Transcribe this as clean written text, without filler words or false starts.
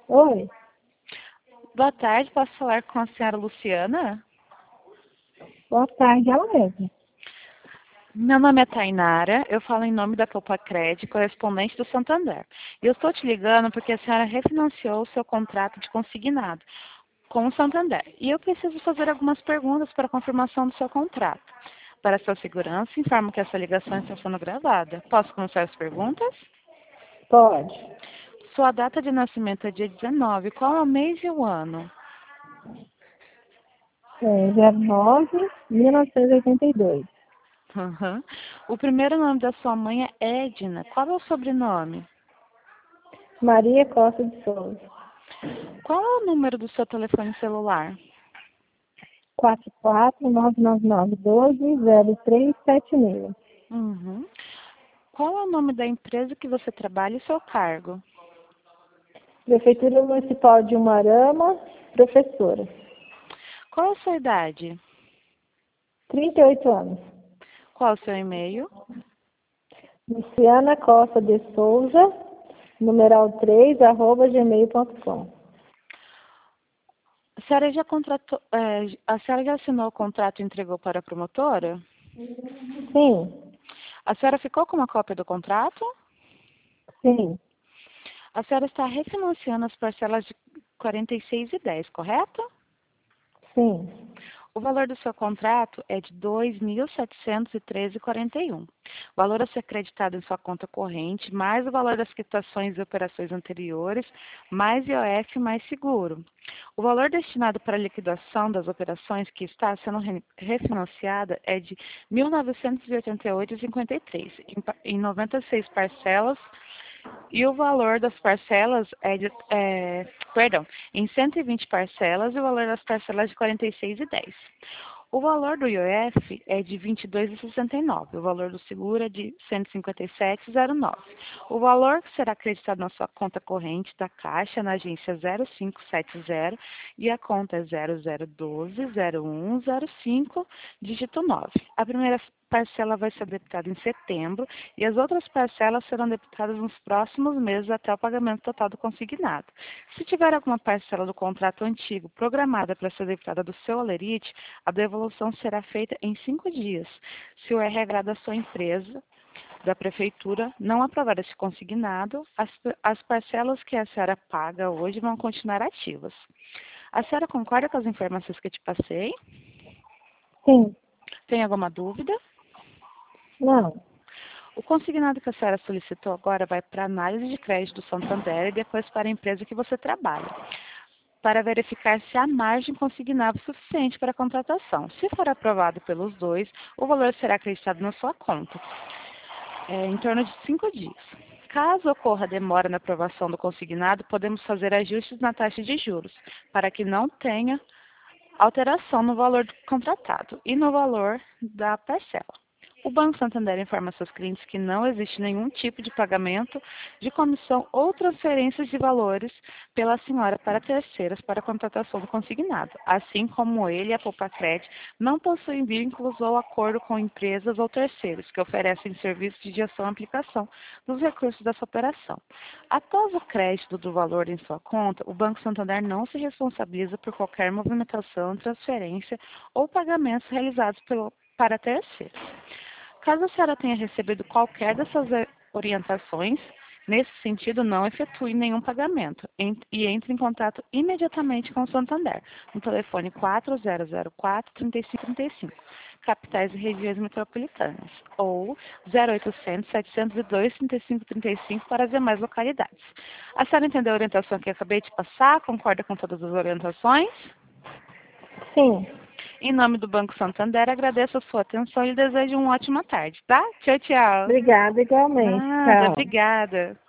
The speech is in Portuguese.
Oi, Boa tarde, posso falar com a senhora Luciana? boa tarde, ela mesma. Meu nome é Tainara, eu falo em nome da Copacred, correspondente do Santander. E eu estou te ligando porque a senhora refinanciou o seu contrato de consignado com o Santander. E eu preciso fazer algumas perguntas para a confirmação do seu contrato. Para sua segurança, informo que essa ligação está sendo gravada. Posso começar as perguntas? Pode. Sua data de nascimento é dia 19. Qual é o mês e o ano? 09/1982. Uhum. O primeiro nome da sua mãe é Edna. Qual é o sobrenome? Maria Costa de Souza. Qual é o número do seu telefone celular? 44-99912-0376. Uhum. Qual é o nome da empresa que você trabalha e seu cargo? Prefeitura Municipal de Umarama, professora. Qual é a sua idade? 38 anos. Qual é o seu e-mail? Luciana Costa de Souza, numeral 3, @gmail.com. A senhora já contratou, a senhora já assinou o contrato e entregou para a promotora? Sim, A senhora ficou com uma cópia do contrato? sim, A senhora está refinanciando as parcelas de 46,10, correto? sim, O valor do seu contrato é de R$ 2.713,41. O valor a ser acreditado em sua conta corrente, mais o valor das quitações e operações anteriores, mais IOF, mais seguro. O valor destinado para a liquidação das operações que está sendo refinanciada é de R$ 1.988,53, em 96 parcelas, e o valor das parcelas perdão, em 120 parcelas e o valor das parcelas de 46,10. O valor do IOF é de 22,69. O valor do seguro é de 157,09. O valor que será acreditado na sua conta corrente da Caixa na agência 0570 e a conta é 00120105, dígito 9. A primeira parcela vai ser debitada em setembro e as outras parcelas serão debitadas nos próximos meses até o pagamento total do consignado. Se tiver alguma parcela do contrato antigo programada para ser debitada do seu holerite, a devolução será feita em 5 dias. Se o RH da sua empresa, da prefeitura, não aprovar esse consignado, as parcelas que a senhora paga hoje vão continuar ativas. A senhora concorda com as informações que eu te passei? sim. Tem alguma dúvida? Não, O consignado que a senhora solicitou agora vai para a análise de crédito do Santander e depois para a empresa que você trabalha, para verificar se há margem consignável suficiente para a contratação. Se for aprovado pelos dois, o valor será acreditado na sua conta, em torno de 5 dias. Caso ocorra demora na aprovação do consignado, podemos fazer ajustes na taxa de juros, para que não tenha alteração no valor do contratado e no valor da parcela. O Banco Santander informa seus clientes que não existe nenhum tipo de pagamento de comissão ou transferências de valores pela senhora para terceiras para a contratação do consignado, assim como ele e a Popacred não possuem vínculos ou acordo com empresas ou terceiros que oferecem serviços de gestão e aplicação dos recursos dessa operação. Após o crédito do valor em sua conta, o Banco Santander não se responsabiliza por qualquer movimentação, transferência ou pagamentos realizados para terceiros. Caso a senhora tenha recebido qualquer dessas orientações, nesse sentido, não efetue nenhum pagamento e entre em contato imediatamente com o Santander, no telefone 4004-3535, capitais e regiões metropolitanas, ou 0800-702-3535 para as demais localidades. A senhora entendeu a orientação que eu acabei de passar? Concorda com todas as orientações? sim. Em nome do Banco Santander, agradeço a sua atenção e desejo uma ótima tarde, tá? Tchau, tchau. Obrigada igualmente. Nada, Tchau. obrigada.